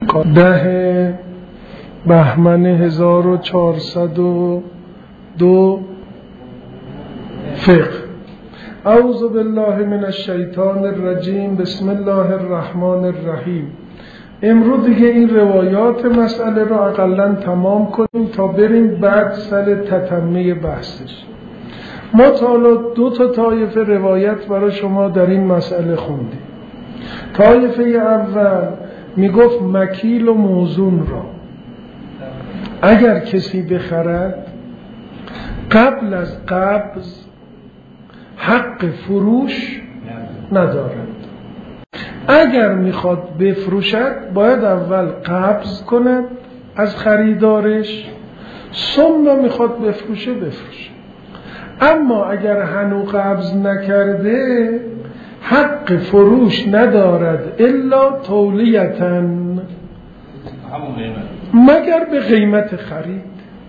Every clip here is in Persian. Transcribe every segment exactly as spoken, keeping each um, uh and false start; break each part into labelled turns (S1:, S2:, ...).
S1: ده بهمن هزار و چهارصد و دو فقه. اعوذ بالله من الشیطان الرجیم. بسم الله الرحمن الرحیم. امروز دیگه این روایات مسئله رو اقلن تمام کنیم تا بریم بعد سر تتمه بحثش. ما تا حالا دو تا طایفه روایت برای شما در این مسئله خوندیم. طایفه اول میگفت مکیل و موزون را اگر کسی بخرد قبل از قبض حق فروش ندارد. اگر میخواد بفروشد باید اول قبض کند از خریدارش، ثم میخواد بفروشه بفروشه. اما اگر هنو قبض نکرده حق فروش ندارد الا تولیتاً، مگر به قیمت خرید.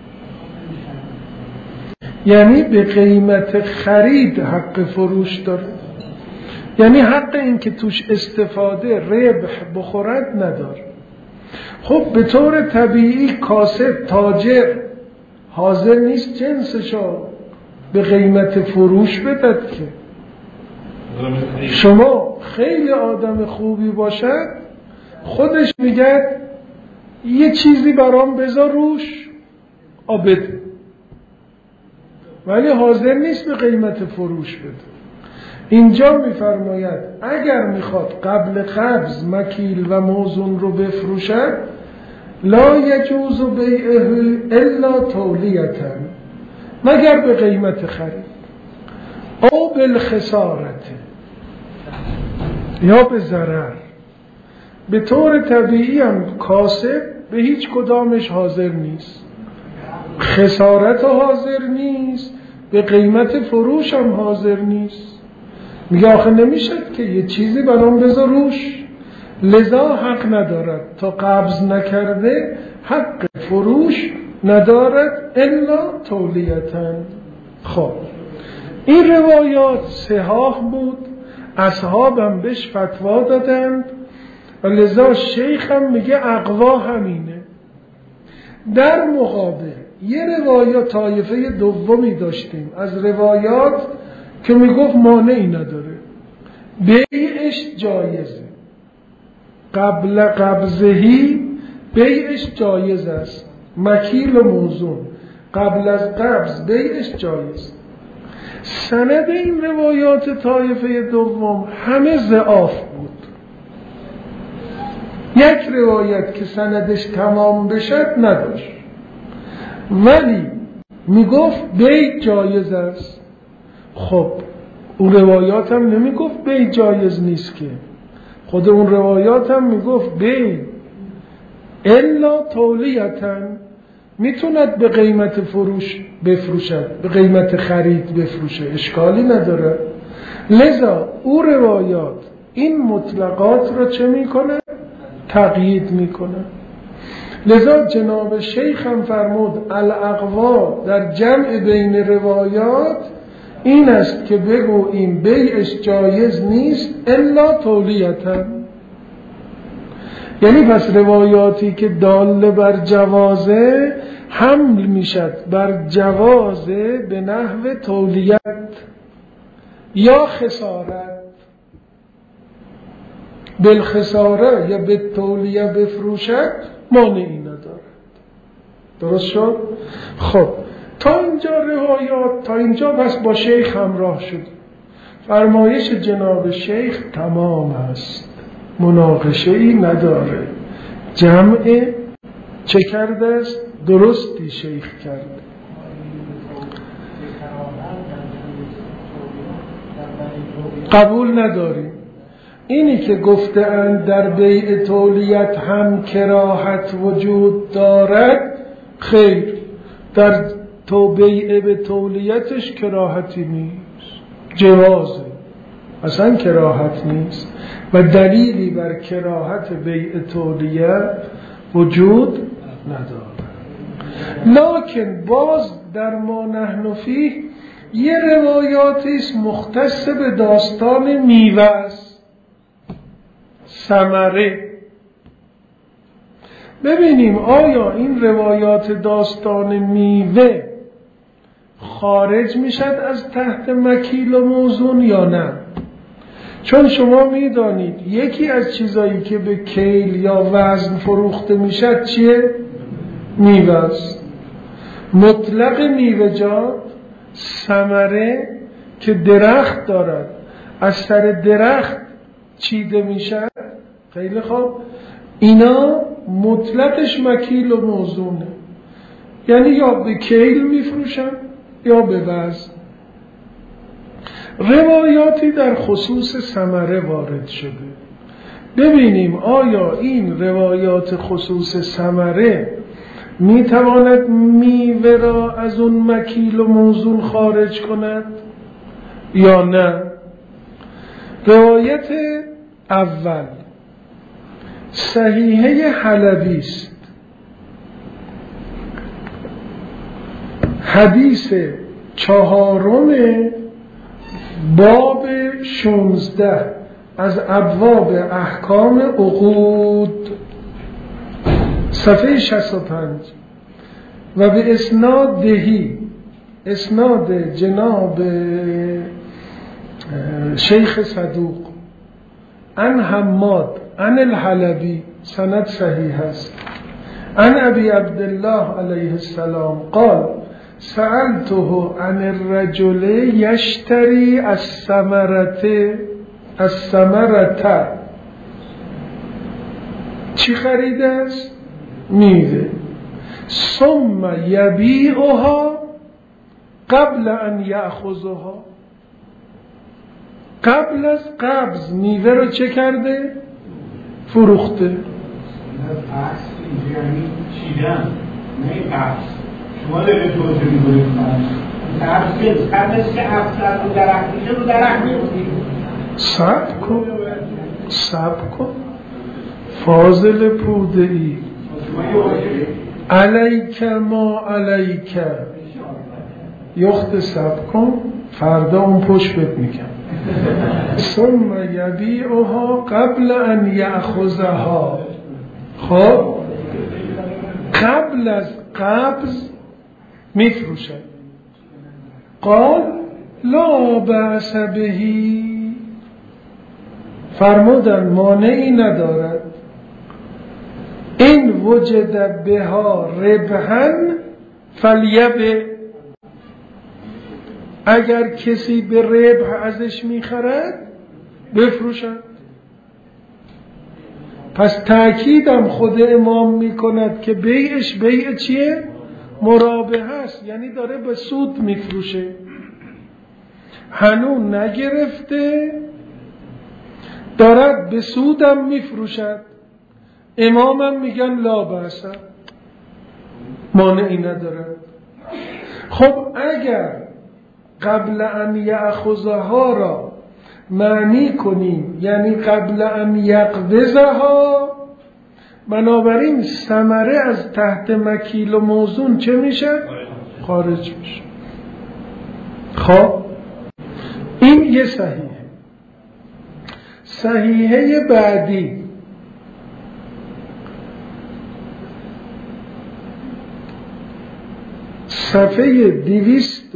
S1: یعنی به قیمت خرید حق فروش داره، یعنی حق این که توش استفاده ربح بخورد نداره. خب به طور طبیعی کاسب تاجر حاضر نیست جنسشو به قیمت فروش بدد که. شما خیلی آدم خوبی باشد خودش میگه یه چیزی برام بذار روش آبد، ولی حاضر نیست به قیمت فروش بده. اینجا میفرماید اگر میخواد قبل قبض مکیل و موزون رو بفروشد لا یجوز بیعه الا تولیتاً، مگر به قیمت خرید او بالخسارت یا به ضرر. به طور طبیعی هم کاسب به هیچ کدامش حاضر نیست، خسارت حاضر نیست، به قیمت فروش هم حاضر نیست. میگه آخه نمیشد که یه چیزی برام بذار روش، لذا حق ندارد تا قبض نکرده حق فروش ندارد الا تولیتاً. خب این روایات صحاح بود، اصحابم بهش فتوا دادند و لذا شیخم میگه اقوا همینه. در مقابل یه روایات طایفه دومی داشتیم از روایات که میگفت مانعی نداره، بیعش جایزه، قبل قبضهی بیعش جایز است، مکیل و موزون قبل از قبض بیعش جایز. سند این روایات طایفه دوم همه ضعاف بود. یک روایت که سندش تمام بشد نداشت، ولی میگفت بیع جایز است. خب اون روایات هم نمیگفت بیع جایز نیست که، خود اون روایات هم میگفت بیع الا تولیتاً، میتوند به قیمت فروش بفروشد، به قیمت خرید بفروشه، اشکالی نداره. لذا او روایات این مطلقات را چه میکنه؟ تقیید میکنه. لذا جناب شیخ هم فرمود الاقوا در جمع بین روایات این است که بگو این بیعش جایز نیست الا تولیتاً. یعنی پس روایاتی که دال بر جوازه حمل میشد بر جوازه به نحو تولیت یا خسارت. بالخساره یا به تولیه بفروشد مانعی ندارد. درست شد؟ خب تا اینجا روایات، تا اینجا پس با شیخ همراه شد. فرمایش جناب شیخ تمام است، مناقشه ای نداره. جمع چه کرده است؟ درستی شیخ کرد. قبول نداریم. اینی که گفته اند در بیع تولیت هم کراهت وجود دارد، خیر، در تو بیع به تولیتش کراهتی نیست، جوازه، اصلا کراهت نیست و دلیلی بر کراهت بیع تولیت وجود ندارد. لکن باز در ما نحن فیه یه روایاتی است مختص به داستان میوه است، ثمره. ببینیم آیا این روایات داستان میوه خارج میشد از تحت مکیل و موزون یا نه؟ چون شما میدانید یکی از چیزایی که به کیل یا وزن فروخته میشد چیه؟ میوه است. مطلق میوه‌جات ثمره که درخت دارد از سر درخت چیده میشد، خیلی خوب، اینا مطلقش مکیل و موزونه، یعنی یا به کیل میفروشن یا به وزن. روایاتی در خصوص ثمره وارد شده، ببینیم آیا این روایات خصوص ثمره میتواند میوه را از اون مکیل و موزون خارج کند یا نه. روایت اول صحیحه حلبی است، حدیث چهارم باب شانزده از ابواب احکام عقود، صفحه شصت و پنج، و به اسناد دهی، اسناد جناب شیخ صدوق عن حماد عن الحلبی، سند صحیح است. عن ابی عبدالله علیه السلام قال سألته عن الرجل یشتری الثمرة الثمرة، چی خریده است؟ میوه. ثم یبیعها قبل ان یأخذها، قبل از قبض میوه رو چه کرده؟ فروخته.
S2: یعنی چیدن، نه قبض. شما داره توجه میکنید قبض قبل از که افسر رو درخت میشه رو درخت میفتید.
S1: صبر کن صبر کن فاضل پوده ای، علیک ما علیک، یخت صبر کن، فردا اون پشت بهت میگم. ثم یبیعها قبل ان یأخذها، خب قبل از قبض میفروشد. قال لا بأس بهی، فرمودن مانعی ندارد. این وجد بها ربحا فلیبع، اگر کسی به ربح ازش میخرد بفروشد. پس تأکیدم خود امام میکند که بیعش بیع چیه؟ مرابحه است، یعنی داره به سود میفروشه، هنوز نگرفته، دارد به سودم میفروشد. امامم میگن لا بأس، مانعی ندارد. خب اگر قبل ان یأخذها را معنی کنیم یعنی قبل ان یقبضها، بنابراین ثمره از تحت مکیل و موزون چه میشه؟ خارج میشه. خب این یه صحیحه. صحیحه بعدی صفحه دویست و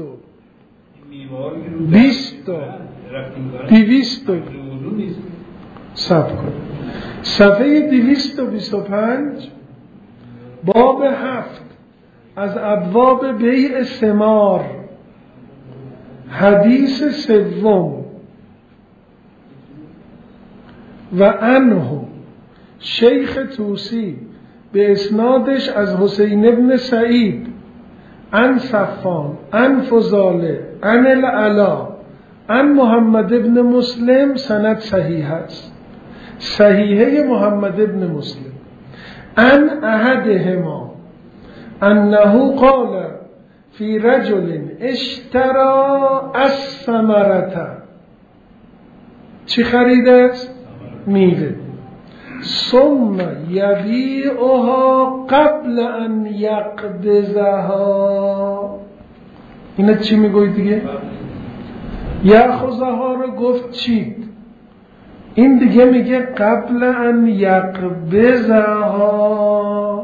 S1: بیست و دویست صبر کن، صفحه دویست و بیست و پنج باب هفت از ابواب بیع ثمار، حدیث سوم. و عنه شیخ طوسی به اسنادش از حسین ابن سعید عن صفان عن فضاله عن العلا عن محمد ابن مسلم، سند صحیح است. صحیحه محمد ابن مسلم. عن احدهما انه قال فی رجل اشترا الثمرة، چی خریده است؟ میوه. ثم یبیعها قبل ان یقبضها، اینا چی میگوید دیگه؟ یأخذها رو گفت چید، این دیگه میگه قبل ان یقبضها.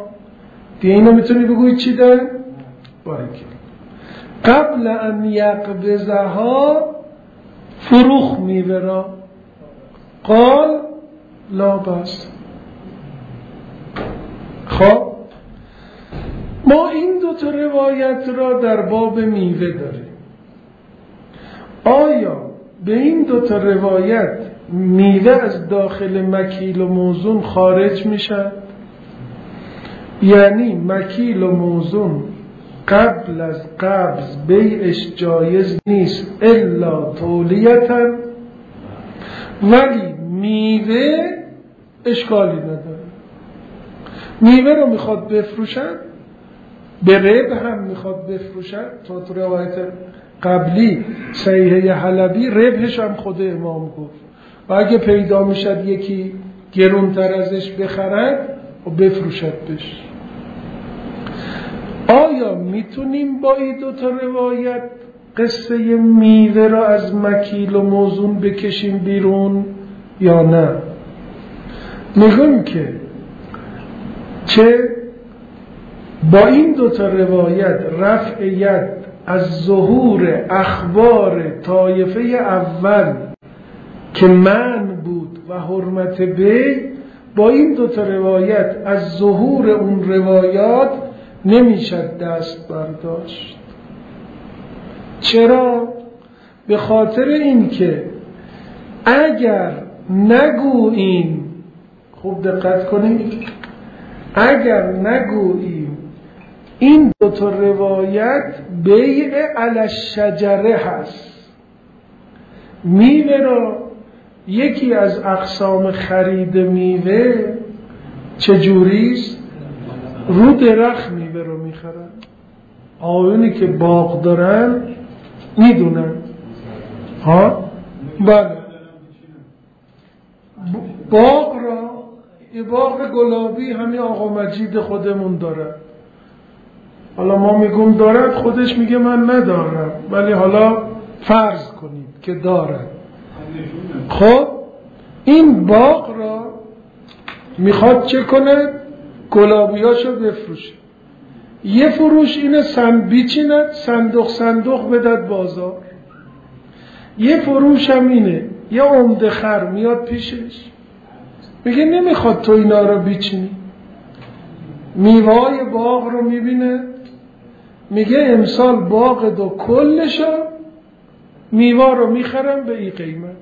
S1: دیگه اینو میتونی بگوی چی دن؟ باریکل. قبل ان یقبضها فروخ میوه را قال لا بس. خب ما این دو تا روایت را در باب میوه داریم. آیا به این دو تا روایت میوه از داخل مکیل و موزون خارج میشه؟ یعنی مکیل و موزون قبل از قبض بیعش جایز نیست الا تولیتا، ولی میوه اشکالی نداره. میوه رو میخواد بفروشن، به ربح هم میخواد بفروشن. تا تو روایت قبلی صحیحه حلبی ربحش هم خود امام گفت و اگه پیدا میشد یکی گرونتر ازش بخرد و بفروشد بش. آیا میتونیم با این دو تا روایت قصه میوه را از مکیل و موزون بکشیم بیرون یا نه؟ میگم که چه با این دو تا روایت رفع ید از ظهور اخبار طایفه اول که من بود و حرمت بی، با این دو تا روایت از ظهور اون روایات نمیشد دست برداشت. چرا؟ به خاطر این که اگر نگوییم، خوب دقت کنید، اگر نگوییم این دو تا روایت بیع علی الشجره هست، میوه را یکی از اقسام خرید میوه چجوریست؟ رو درخت میوه رو میخرن. آقایونی که باغ دارن میدونن ها؟ بله، باغ را، یه باغ گلابی همین آقا مجید خودمون داره. حالا ما میگم دارد، خودش میگه من ندارم، ولی حالا فرض کنید که دارد. خب این باغ را میخواد چه کنه؟ گلابیاشو بفروشه. یه فروش اینه سند بیچیند، صندوق صندوق بدد بازار. یه فروش هم اینه یه عمده خر میاد پیشش میگه نمیخواد تو اینا رو بیچینی. میوه‌های باغ رو میبینه میگه امسال باغ دو کلشو میوه رو میخرم به این قیمت.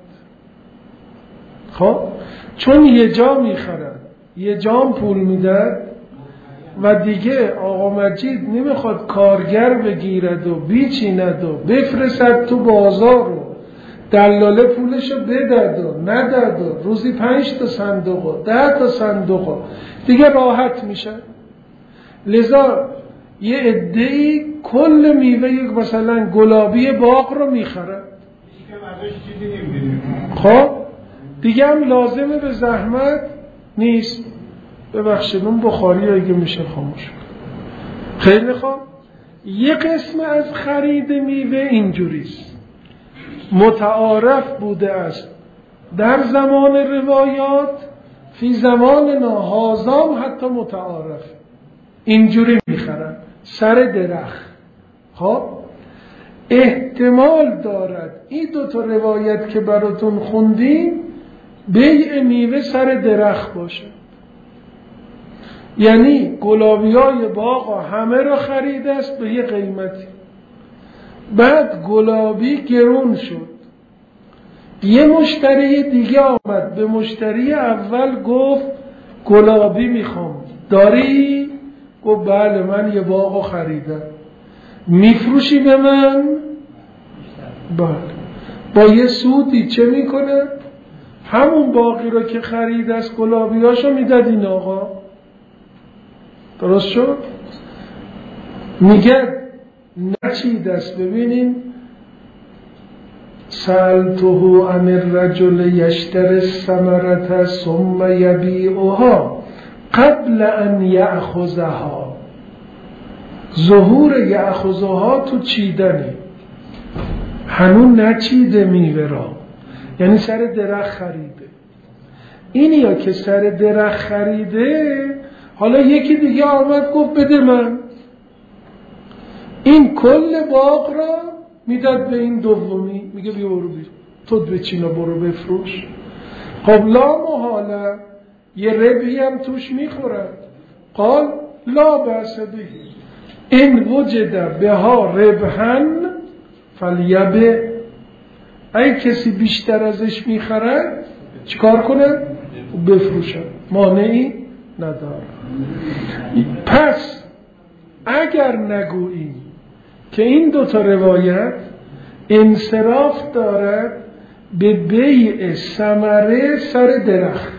S1: خب چون یه جا میخرن یه جام پول میدن و دیگه آقا مجید نمیخواد کارگر بگیرد و بیچیند و بفرستد تو بازار و دلاله پولشو بدد و ندد و روزی پنج تا صندوق و ده تا صندوق و دیگه راحت میشه. لذا یه عده‌ای کل میوه یک مثلا گلابی باغ رو میخرد. خب دیگه هم لازمه به زحمت نیست. ببخشید اون بخاری اگه میشه خاموش کن. خیلی خوب، یه قسم از خرید میوه اینجوریست، متعارف بوده است در زمان روایات، فی زمان هازام حتی متعارف اینجوری میخرن سر درخت. خب احتمال دارد این دو تا روایت که براتون خوندیم بیع میوه سر درخت باشه، یعنی گلابیای باغ همه را خریده است به یه قیمتی، بعد گلابی گرون شد، یه مشتری دیگه آمد به مشتری اول گفت گلابی میخوام، داری؟ گفت بله من یه باغو خریدم، میفروشی به من؟ بله. با یه سودی چه میکنه؟ همون باقی رو که خرید از گلابیاشو میداد این آقا. درست شد؟ میگه نچید است. ببینین سألته عن الرجل یشتری الثمرة ثم یبیعها قبل ان یأخذها. ظهور یأخذها تو چیدنی، هنون نچیده میوه را، یعنی سر درخت خریده. اینی یا که سر درخت خریده حالا یکی دیگه آمد گفت بده من، این کل باغ را میداد به این دومی، میگه بیا برو بیر تو به چینا برو بفروش. خب لا محاله یه ربحی هم توش میخورد. قال لا بأس به این وجد بها ربحن فلیبه، اگه کسی بیشتر ازش میخرد چیکار کنه؟ بفروشد، مانعی نداره. پس اگر نگوییم که این دوتا روایت انصراف دارد به بیع ثمره سر درخت،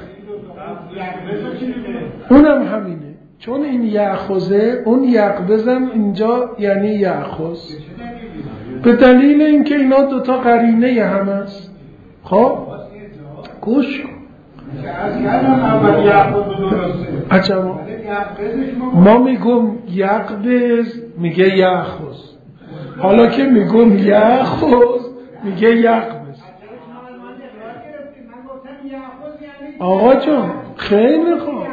S1: اونم همینه، چون این یأخذه اون یقبضم اینجا یعنی یأخذ، به دلیل اینکه اینا دوتا قرینه هم هست. خب گوش عجبا ما میگم یقبض میگه یأخذ، حالا که میگم یأخذ میگه یقبض. آقا جان خیلی خوب،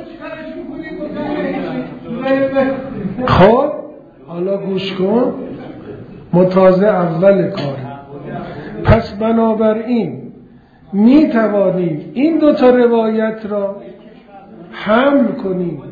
S1: خب حالا گوش کن، متازه اول کار. پس بنابراین می توانیم این دوتا روایت را حمل کنیم.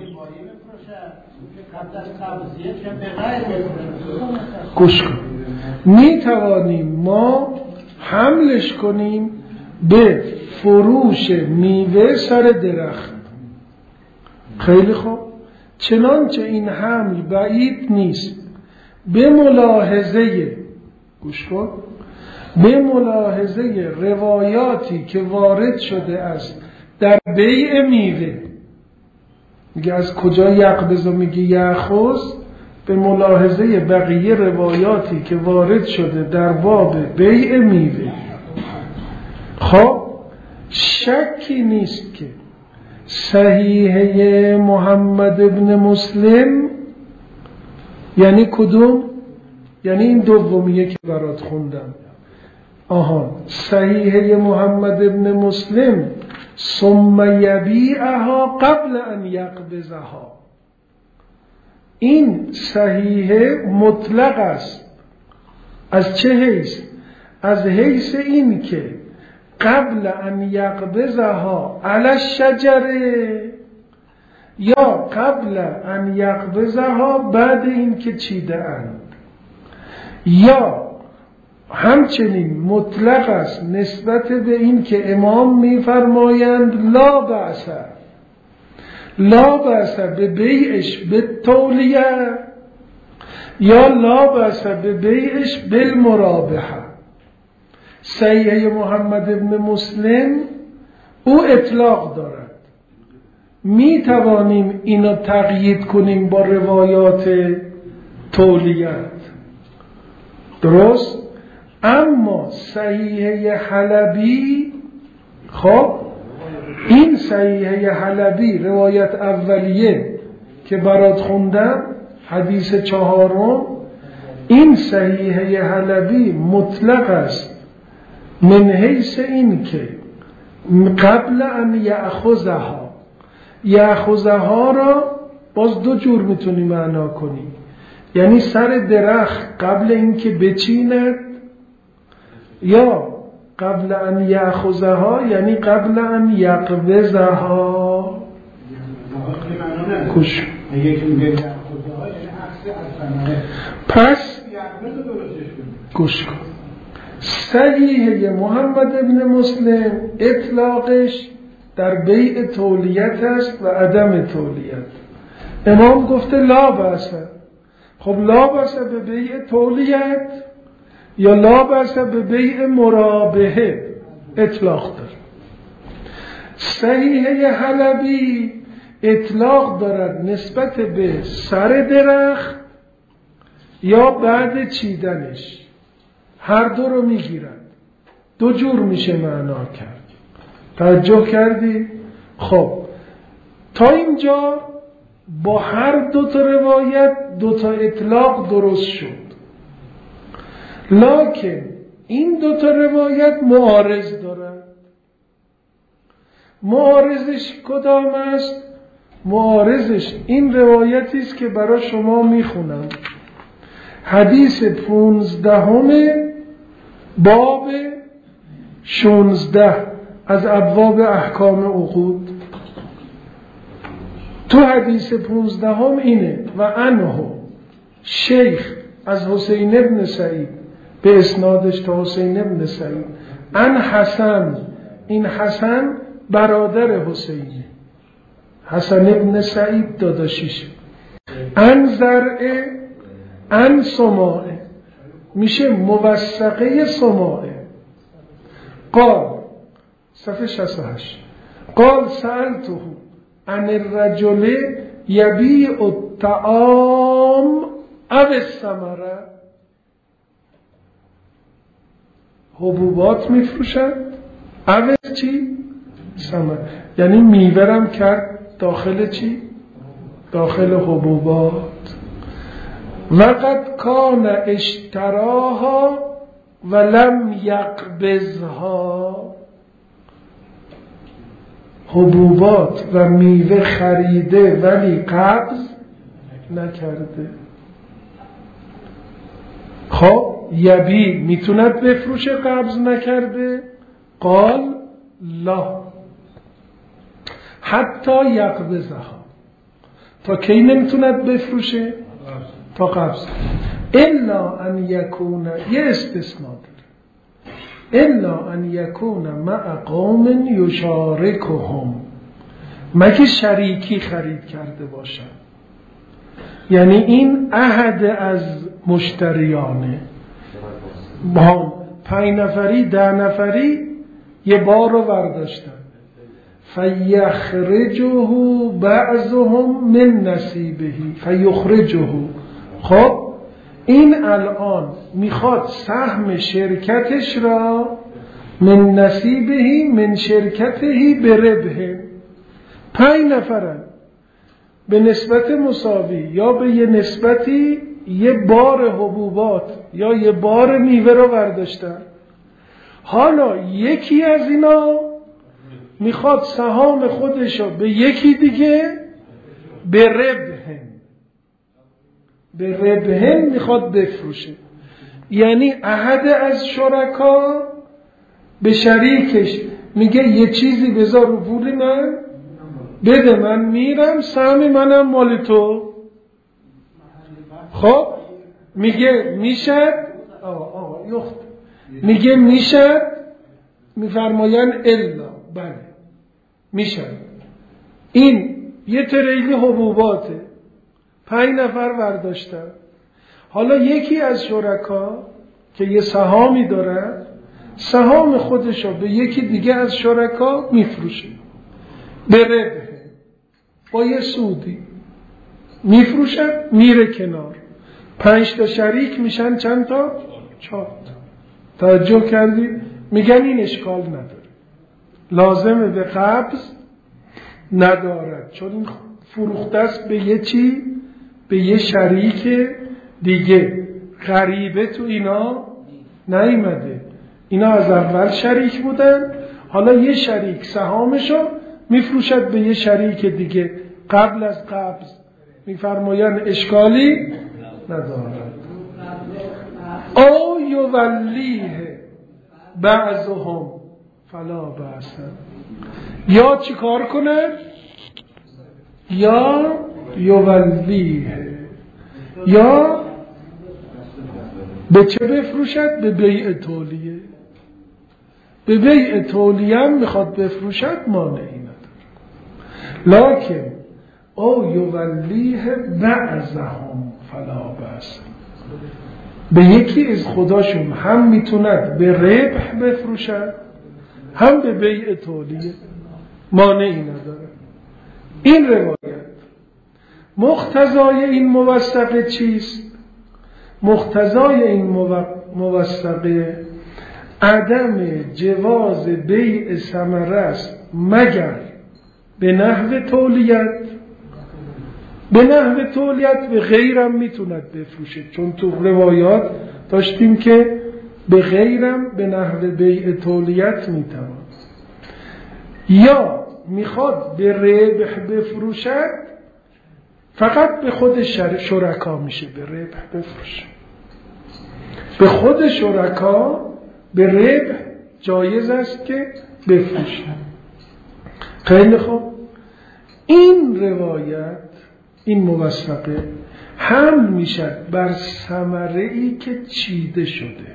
S1: گوش کن، می توانیم ما حملش کنیم به فروش میوه سر درخت. خیلی خوب، چنانچه این حمل بعید نیست به ملاحظه، گوش کن، به ملاحظه روایاتی که وارد شده است در بیع میوه. میگه از کجا یقبض و میگه یأخذ؟ به ملاحظه بقیه روایاتی که وارد شده در باب بیع میوه. خب شکی نیست که صحیحه محمد ابن مسلم یعنی کدوم؟ یعنی این دومیه که برات خوندم. آها، صحیحه محمد ابن مسلم ثم یبیعها قبل ان یقبضها، این صحیحه مطلق است. از چه حیث؟ از حیث این که قبل ان یقبضها علی الشجره، یا قبل ان یقبضها بعد این که چیده اند، یا همچنین مطلق است نسبت به این که امام میفرمایند لا بأس، لا بأس به بیعش به تولیه، یا لا بأس به بیعش بالمرابحه. صحیحه محمد ابن مسلم او اطلاق دارد، می توانیم اینو تقیید کنیم با روایات تولیت، درست؟ اما صحیحه حلبی، خب این صحیحه حلبی روایت اولیه که برات خوندم حدیث چهارم، این صحیحه حلبی مطلق است من حیث این که قبل ان یأخذها، یأخذها را باز دو جور میتونی معنا کنی، یعنی سر درخت قبل این که بچیند، یا قبل ان یأخذها یعنی قبل ان یقبضها. کش پس گوش کن، صحیحه محمد ابن مسلم اطلاقش در بیع تولیت است و عدم تولیت. امام گفته لا بأس، خب لا بأس به بیع تولیت یا لا بأس به بیع مرابحه اطلاق داره. صحیحه حلبی اطلاق دارد نسبت به سر درخت یا بعد چیدنش، هر دو رو میگیرد، دو جور میشه معنا کرد. توجه کردی؟ خب تا اینجا با هر دو تا روایت دو تا اطلاق درست شد، لکن این دو تا روایت معارض دارند. معارضش کدام است؟ معارضش این روایتی است که برای شما میخونم. حدیث پونزدهم باب شونزده از ابواب احکام عقود. تو حدیث پونزدهم اینه و عنه شیخ از حسین ابن سعید به اسنادش تا حسین ابن سعید ان حسن، این حسن برادر حسینه، حسن ابن سعید داداشیشه، ان زرع ان سماعه میشه موثقه سماعه. قال صفحه شصت و هشت قال سألته عن الرجل یبیع الطعام او الثمره، حبوبات میفروشن او چی؟ ثمره، یعنی میورم کرد داخل چی؟ داخل حبوبات. وقد کان اشتراها ولم یقبضها، حبوبات و میوه خریده ولی قبض نکرده. خب یبی میتوند بفروشه قبض نکرده؟ قال لا حتی یقبضها، تا کی نمیتوند بفروشه؟ تا قبض. الا ان یکون، یه استثناء داره، الا ان یکون مع قوم یشارکهم، مگه شریکی خرید کرده باشن، یعنی این عهد از مشتریانه، با پنج نفری ده نفری یه بار رو برداشتن، فیخرجه بعضهم من نصیبه فیخرجه. خب این الان میخواد سهم شرکتش را من نصیبه من شرکته به ربح، پنج نفرن به نسبت مساوی یا به یه نسبتی یه بار حبوبات یا یه بار میوه رو برداشتن. حالا یکی از اینا میخواد سهام خودشو به یکی دیگه به ربح به ربح میخواد بفروشه، یعنی عهد از شرکا به شریکش میگه یه چیزی بذار رو پول من بده، من میرم سهم منم مال تو. خب میگه میشد آه آه یخت میگه میشد، میفرماین الا بله میشد. این یه تریلی حبوباته، پنج نفر برداشتن، حالا یکی از شرکا که یه سهامی داره سهام خودشو به یکی دیگه از شرکا میفروشه به ربح با یه سودی میفروشن، میره کنار، پنج تا شریک میشن چند تا؟ چهار تا. توجه کردی؟ میگن این اشکال نداره، لازمه به قبض ندارد، چون این فروخته است به یه چی؟ به یه شریک دیگه، غریبه تو اینا نیامده، اینا از اول شریک بودن، حالا یه شریک سهامشو میفروشد به یه شریک دیگه قبل از قبض، میفرماین اشکالی ندارد. او یولیه بعضهم فلا بأس، یا چی کار کنه؟ یا یولیه، یا به چه بفروشد؟ به بیع تولیه، به بیع تولیه هم میخواد بفروشد مانعی نداره، لکن او یولیه بعضهم فلا بأس، به یکی از خداشون هم میتوند به ربح بفروشد هم به بیع تولیه، مانعی نداره. این روایت مقتضای این موثقه چیست؟ مقتضای این موثقه عدم جواز بیع ثمره است مگر به نحو تولیت. به نحو تولیت به غیرم میتوند بفروشه، چون تو روایات داشتیم که به غیرم به نحو بیع تولیت میتوان، یا میخواد به ربح بفروشد فقط به خود شرکا میشه به ربح بفروشه. به خود شرکا به ربح جایز است که بفروشه. خیلی خوب، این روایت، این موثقه حمل میشد بر ثمره‌ای که چیده شده.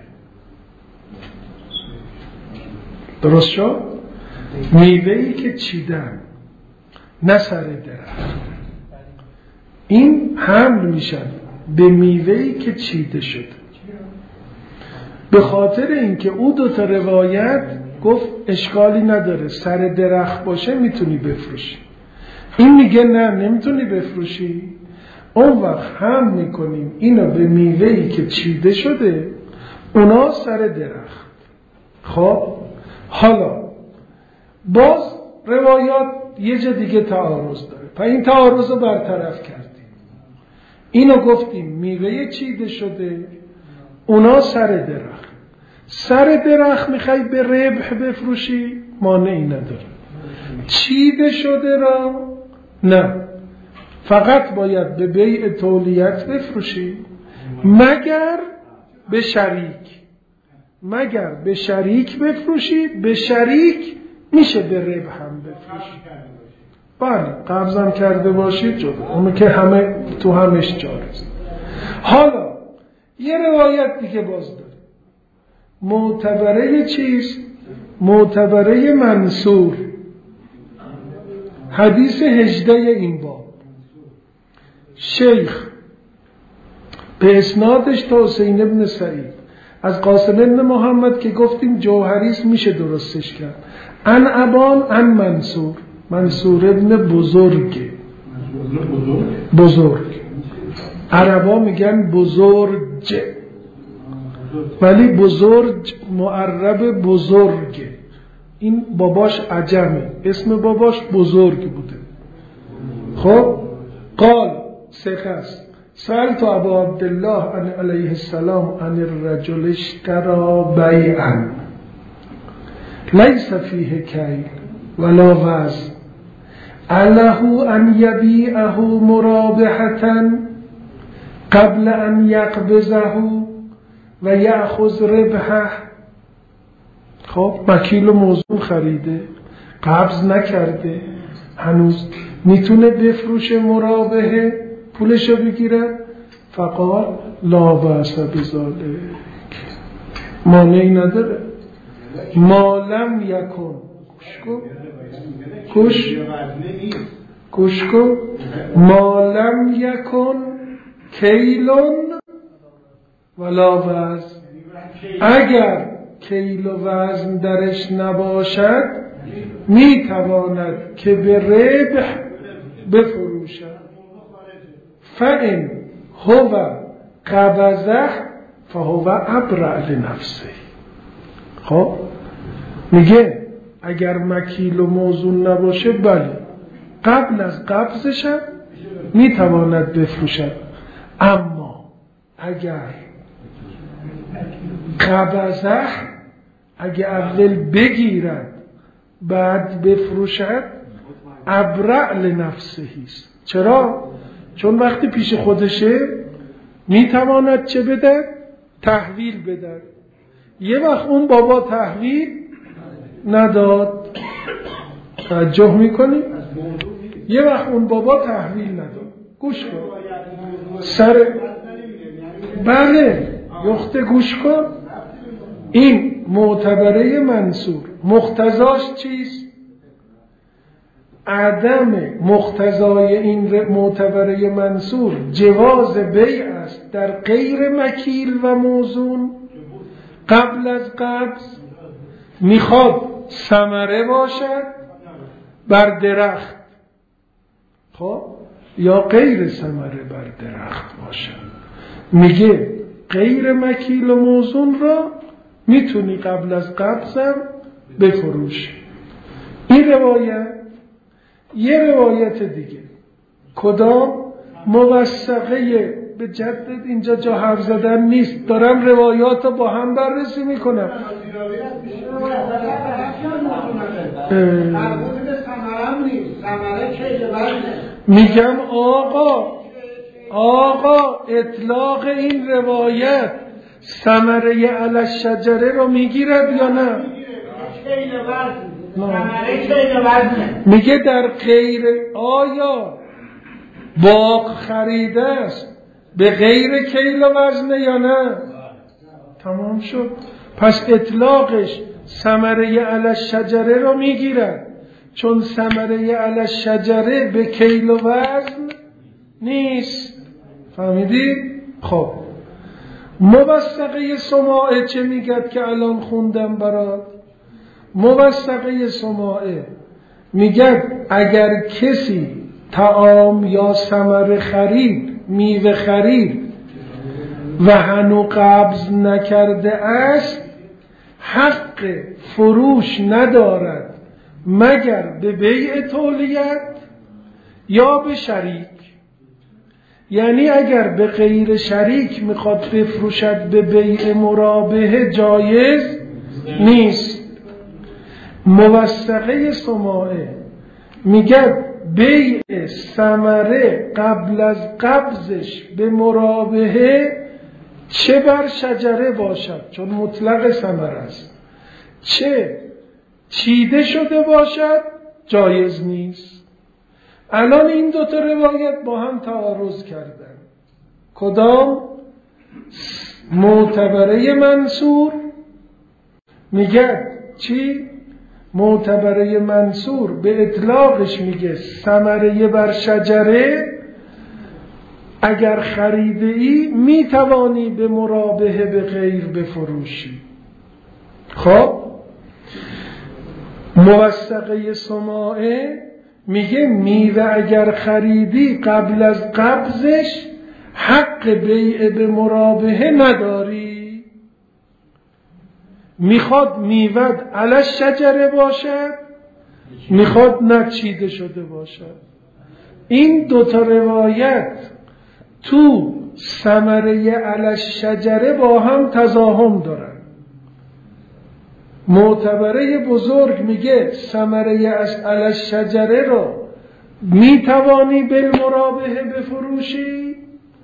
S1: درست شد؟ میوه‌ای که چیدن، نه سر درخت. این حمل میشد به میوه‌ای که چیده شده. به خاطر اینکه او دو تا روایت گفت اشکالی نداره، سر درخت باشه میتونی بفروشی. این میگه نه، نمیتونی بفروشی. اون وقت هم میکنیم اینو به میوه‌ای که چیده شده، اونا سر درخت. خب حالا باز روایات یه جا دیگه تعارض داره، پس این تعارض رو برطرف کردیم. اینو گفتیم میوه چیده شده، اونا سر درخت. سر درخت میخوای به ربح بفروشی، مانعی نداره. چیده شده را نه، فقط باید به بیع تولیت بفروشی، مگر به شریک. مگر به شریک بفروشی، به شریک میشه به ربح هم بفروشی. بله، قبضم کرده باشید جدا، اونو که همه تو همش جایز. حالا یه روایت دیگه باز داره، معتبره چیست؟ معتبره منصور، حدیث هجده این باب. شیخ به اسنادش تا حسین ابن سعید از قاسم ابن محمد که گفتیم جوهریست میشه درستش کرد، ان ابان ان منصور، منصور ابن بزرگ. بزرگ عربا میگن بزرگ، ولی بزرگ معرب بزرگ. این باباش عجمه، اسم باباش بزرگ بوده. خب قال سخص سألت ابا عبدالله علیه السلام عن الرجل اشترى بیعا لیس فیه کیل ولا وزن اله ان یبیعه مرابحة قبل ان یقبضه و یأخذ ربحه. خب مکیل و موزون خریده، قبض نکرده، هنوز میتونه بفروشه مرابحه، پولشو بگیره. فقال لا بأس بذلک، مانعی نداره. ما لم یکن، گوش گوش کن، ما لم یکن کیلون ولا وزن، اگر کیل و وزن درش نباشد میتواند که به ربح بفروشد. فإن هو قبضه فهو ابرأ لنفسه. خب میگه اگر مکیل و موزون نباشه بله، قبل از قبضش میتواند بفروشد، اما اگر قبضه، اگه اول بگیرد بعد بفروشد، ابرأ لنفسه است. چرا؟ چون وقتی پیش خودشه میتواند چه بده؟ تحویل بده. یه وقت اون بابا تحویل نداد، توجه میکنی؟ یه وقت اون بابا تحویل نداد. گوش کن سر بله یخته گوش کن. این معتبره منصور مقتضاش چیست؟ عدم مقتضای این معتبره منصور جواز بیع است در غیر مکیل و موزون قبل از قبض. میخواد ثمره باشد بر درخت، خب یا غیر ثمره بر درخت باشد. میگه غیر مکیل و موزون را میتونی قبل از قبضم بفروشی. این روایت. یه روایت دیگه کدام؟ موثقه به جدد، اینجا جا حرف زدن نیست، دارم روایات رو با هم بررسی میکنم.
S2: ثمره کیل وزنه.
S1: میگم آقا آقا اطلاق این روایت ثمره علی الشجره رو میگیرد یا نه؟
S2: کیل وزن ثمره کیل وزنه.
S1: میگه در غیر آیا باغ خریده است به غیر کیل و وزنه یا نه؟ تمام شد. پس اطلاقش ثمره علی الشجره رو میگیرد، چون ثمره علی الشجره به کیل و وزن نیست. فهمیدی؟ خب موثقه سماعه چه میگد که الان خوندم برات؟ موثقه سماعه میگد اگر کسی طعام یا ثمره خرید، میوه خرید و هنو قبض نکرده است، حق فروش ندارد مگر به بیع تولیت یا به شریک. یعنی اگر به غیر شریک میخواد بفروشد به بیع مرابحه جایز نیست. موثقه سماعه میگه بیع ثمره قبل از قبضش به مرابحه چه بر شجره باشد، چون مطلق ثمره است، چه چیده شده باشد جایز نیست. الان این دو تا روایت با هم تعارض کردن. کدام؟ معتبره منصور میگه چی؟ معتبره منصور به اطلاقش میگه ثمره بر شجره اگر خریده ای میتوانی به مرابحه به غیر بفروشی. خب موثقه سماعه میگه میوه اگر خریدی قبل از قبضش حق بیع به مرابحه نداری. میخواد میوه علی الشجره باشد، میخواد نچیده شده باشد. این دوتا روایت تو ثمره علی الشجره با هم تضاهم دارن. معتبره بزرگ میگه ثمره از علی الشجره رو میتوانی بالمرابحه بفروشی،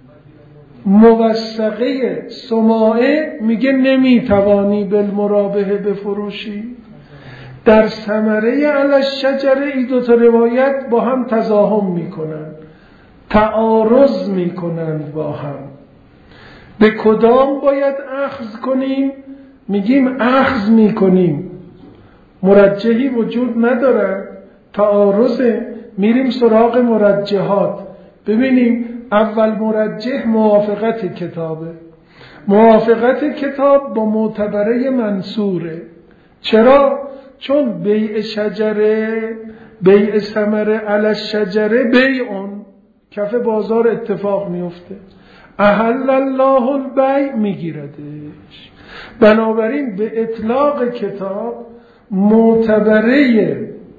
S1: موثقه سماعه میگه نمیتوانی بالمرابحه بفروشی. در ثمره علی الشجره این دو تا روایت با هم تضاهم میکنن، تعارض میکنند با هم. به کدام باید اخذ کنیم؟ میگیم اخذ میکنیم، مرجحی وجود نداره، تعارضه، میریم سراغ مرجحات. ببینیم اول مرجح موافقت کتابه. موافقت کتاب با معتبره منصوره. چرا؟ چون بیع شجره، بیع ثمره علی الشجره بیعون، کف بازار اتفاق میفته، احل الله البیع میگیردش. بنابراین به اطلاق کتاب معتبره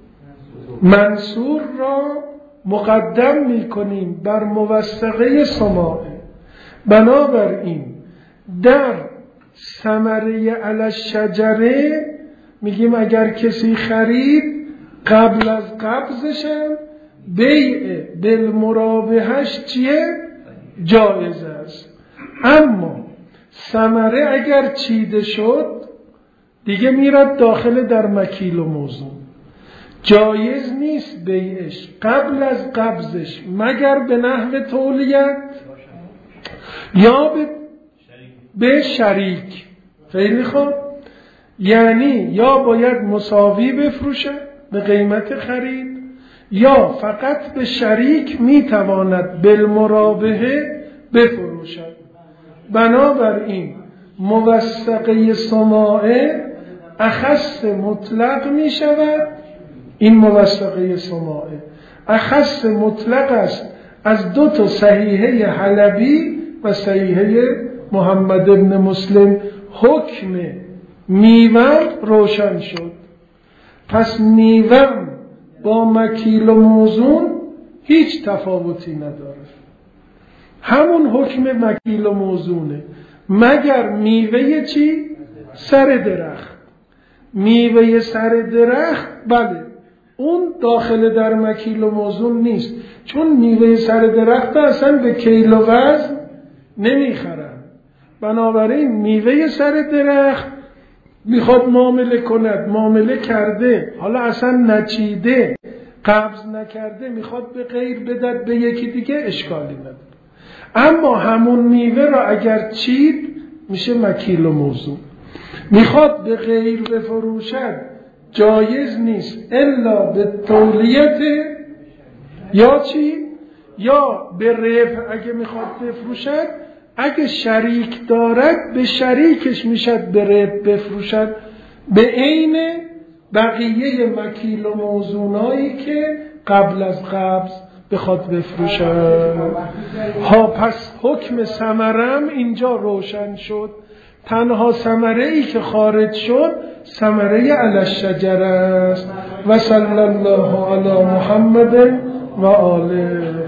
S1: منصور را مقدم میکنیم بر موثقه سماعه. بنابراین در ثمره علی الشجره میگیم اگر کسی خرید قبل از قبضشم بیع بالمرابحهش چیه؟ جایز است. اما ثمره اگر چیده شد دیگه میرد داخل در مکیل و موزون، جایز نیست بیعش قبل از قبضش مگر به نحو تولیت یا به, به شریک. خیلی خوب، یعنی یا باید مساوی بفروشه به قیمت خرید یا فقط به شریک میتواند بالمرابحه بفروشد. بنابراین موثقه سماعه اخص مطلق می شود. این موثقه سماعه اخص مطلق است از دو تا صحیحه حلبی و صحیحه محمد ابن مسلم. حکم میوه روشن شد. پس میوه با مکیل و موزون هیچ تفاوتی نداره، همون حکم مکیل و موزونه، مگر میوه چی؟ سر درخت. میوه سر درخت بله اون داخل در مکیل و موزون نیست، چون میوه سر درخت اصلا به کیل و وزن نمیخرن. بنابراین میوه سر درخت میخواد معامله کند، معامله کرده، حالا اصلا نچیده، قبض نکرده، میخواد به غیر بدد به یکی دیگه، اشکالی نداره. اما همون میوه را اگر چید میشه مکیل و موزون. میخواد به غیر بفروشد جایز نیست الا به تولیت یا چی؟ یا به ربح اگه میخواد بفروشد، اگه شریک دارد به شریکش میشد به ربح بفروشد به عین بقیه مکیل و موزونایی که قبل از قبض بخواد بفروشد. ها پس حکم ثمرم اینجا روشن شد. تنها ثمره ای که خارج شد ثمره علی الشجره است. و صلی الله علی محمد و آله.